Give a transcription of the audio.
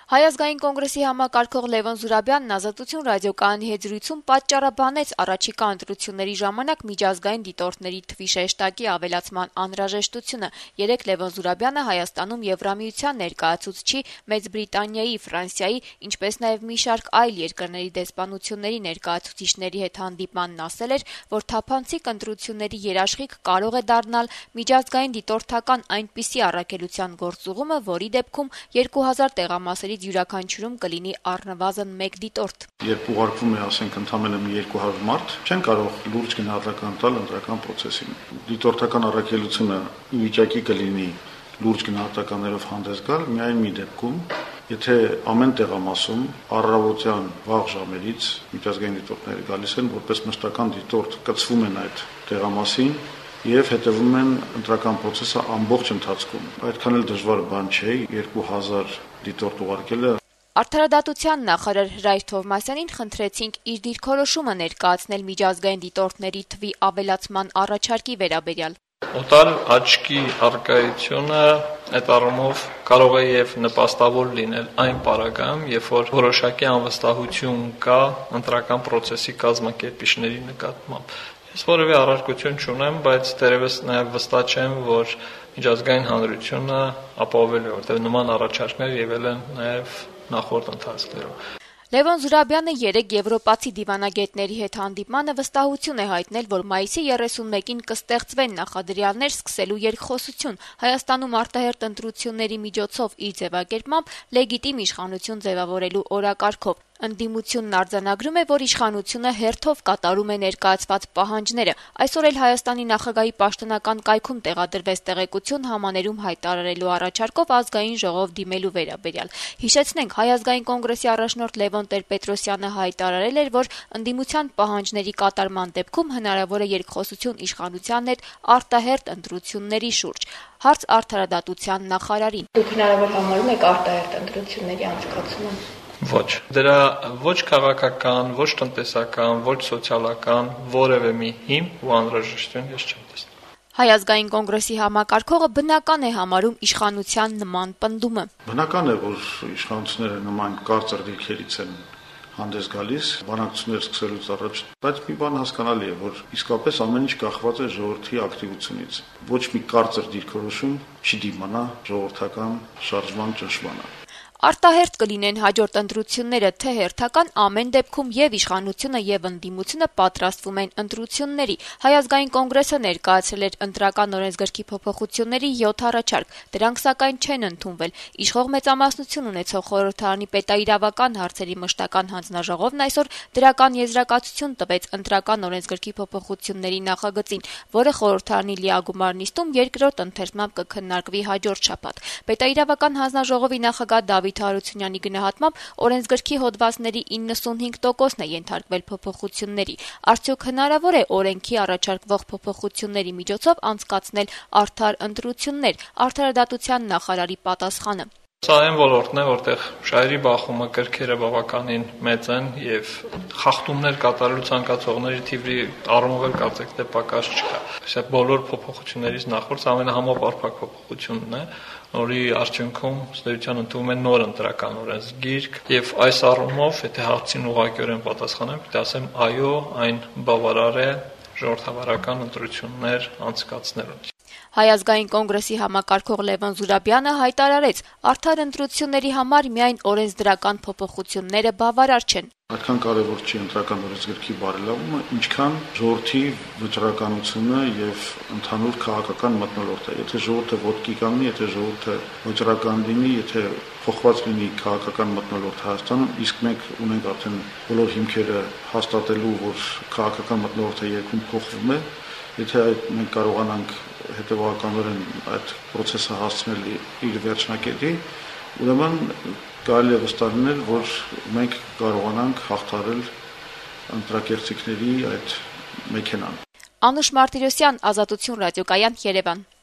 Հայ ազգային կոնգրեսի համակարգող Լևոն Զուրաբյանն Ազատություն ռադիոկայանի հետ զրույցում պատճառաբանեց առաջիկա ընտրությունների ժամանակ միջազգային դիտորդների թվի շեշտակի ավելացման անհրաժեշտությունը։ Երեկ Լևոն Զուրաբյանը Հայաստանում Եվրամիության ներկայացուցչի, Մեծ Բրիտանիայի, Ֆրանսիայի, ինչպես նաև մի շարք այլ երկրների դեսպանությունների ներկայացուցիչների հետ հանդիպմանն ասել էր, որ թափանցիկ ընտրությունների երաշխիք կարող է դառնալ միջազգային դիտորդական այնպիսի առաքելության գործուղումը, որի դեպքում 2000 տեղամասերի յուրաքանչյուրում կլինի առնվազն մեկ դիտորդ։ Երբ ուղարկվում է, ասենք, ընդամենը 200 մարդ, չեն կարող լուրջ գնահատական տալ ընտրական process-ին։ Դիտորդական առաքելությունը ի վիճակի կլինի լուրջ գնահատականներով հանդես գալ միայն մի դեպքում, եթե ամեն տեղամասում առավոտյան վաղ ժամերից միջազգային դիտորդները գալիս են որպես մշտական դիտորդ, կցվում են այդ տեղամասին եւ հետևում են ընտրական process-ը ամբողջ ընթացքում։ Այդքան էլ դժվար բան չէ 2000 դիտորդ ուղարկելը։ Արդարադատության նախարար Հրայր Թովմասյանին խնդրեցինք իր դիրքորոշումը ներկայացնել միջազգային դիտորդների թվի ավելացման առաջարկի վերաբերյալ։ Օտար աչքի առկայությունը այդ առումով կարող է եւ նպաստավոր լինել այն պարագայում, երբ որ որոշակի անվստահություն կա ընտրական process-ի կազմակերպիչների նկատմամբ։ Ես որևէ առարկություն չունեմ, բայց դերևս նաև վստահ չեմ, որ միջազգային հանրությունը ապահովելու է, որտեղ նման առաջարկներ եղել են նաև նախորդ ընթացքներում։ Լևոն Զուրաբյանը երեկ եվրոպացի դիվանագետների հետ հանդիպմանը վստահություն է հայտնել, որ մայիսի 31-ին կստեղծվեն նախադրյալներ սկսելու երկխոսություն Հայաստանում արտահերթ ընտրությունների միջոցով իր ձևակերպմամբ լեգիտիմ իշխանություն ձևավորելու օրակարգով։ Ընդդիմությունն արձանագրում է, որ իշխանությունը հերթով կատարում է ներկայացված պահանջները։ Այսօր էլ Հայաստանի նախագահի պաշտոնական կայքում տեղադրվեց տեղեկություն համաներում հայտարարելու առաջարկով ազգային ժողով դիմելու վերաբերյալ։ Հիշեցնենք, Հայ ազգային կոնգրեսի առաջնորդ Լևոն Տեր-Պետրոսյանը հայտարարել էր, որ ընդդիմության պահանջների կատարման դեպքում հնարավոր է երկխոսություն իշխանության հետ արտահերթ ընտրությունների շուրջ։ Հարց արդարադատության նախարարին։ Դուք հնարավոր համարում եք արտահերթ ընտրությունների անցկացումը։ Ոչ, դրա ոչ քաղաքական, ոչ տնտեսական, ոչ սոցիալական որևէ մի հիմք ու անհրաժեշտություն ես չեմ տեսնում։ Հայ ազգային կոնգրեսի համակարգողը բնական է համարում իշխանության նման պնդումը։ Բնական է, որ իշխանությունները նման կարծր դիրքերից են հանդես գալիս, բանակցություններ սկսելուց առաջ, բայց մի բան հասկանալի է, որ իսկապես ամեն ինչ կախված է ժողովրդի ակտիվությունից։ Ոչ մի կարծր դիրքորոշում չի դիմանա ժողովրդական շարժման ճնշմանը։ Արտահերթ կլինեն հաջորդ ընտրությունները, թե հերթական, ամեն դեպքում եւ իշխանությունը եւ ընդդիմությունը պատրաստվում են ընտրությունների։ Հայ ազգային կոնգրեսը ներկայացրել էր ընտրական օրենսգրքի փոփոխությունների 7 առաջարկ, դրանք սակայն չեն ընդունվել։ Իշխող մեծամասնություն ունեցող խորհրդարանի պետաիրավական հարցերի մշտական հանձնաժողովն այսօր դրական եզրակացություն տվեց ընտրական օրենսգրքի փոփոխությունների նախագծին, որը խորհրդարանի լիագումար նիստում երկրորդ ընթերցմամբ կքննարկվի հաջորդ շաբաթ։ Պետաիրավական հանձնաժողովի նախագահ Դավիթ Հարությունյանի գնահատմամբ օրենսգրքի հոդվածների 95%-ն է ենթարկվել փոփոխությունների։ Արդյոք հնարավոր է օրենքի առաջարկվող փոփոխությունների միջոցով անցկացնել արդար ընտրություններ։ Արդարադատության նախարարի պատասխանը։ Սա այն ոլորտն է, որտեղ շահերի բախումը կրքերը բավականին մեծ են եւ խախտումներ կատարելու ցանկացողների թիվի առումով էլ կարծեք թե պակաս չկա։ Սա բոլոր փոփոխություններից նախորդ ամենահամապարփակ փոփոխությունն է, որի արդյունքում ստեյության ընդունում են նոր ընտրական օրենսգիրք եւ այս առումով, եթե հարցին ուղղակիորեն պատասխանեմ, պիտի ասեմ այո, այն բավարար է ժողովրդավարական ընտրություններ անցկացնելու։ Հայ ազգային կոնգրեսի համակարգող Լևոն Զուրաբյանը հայտարարեց, արդար ընտրությունների համար միայն օրենսդրական փոփոխությունները բավարար չեն։ Այդքան կարևոր չի ընտրական օրենսգրքի բարելավումը, ինչքան ժողովրդի վճռականությունը եւ ընդհանուր քաղաքական մթնոլորտը։ Եթե ժողովուրդը ոտքի կանգնի, եթե ժողովուրդը վճռական լինի, եթե փոխված լինի քաղաքական մթնոլորտը Հայաստանում, իսկ մենք ունենք արդեն բոլոր հիմքերը հաստատելու, որ քաղաքական մթնոլորտը երկում փոխվում է, եթե մենք կարողանանք հետևականորեն այդ process-ը հասցնել իր վերջնակետի, ուրեմն կարելի է վստահ լինել, որ մենք կարողանանք հաղթահարել ընտրակեղծիքների այդ մեքենան։ Անուշ Մարտիրոսյան, Ազատություն ռադիոկայան, Երևան։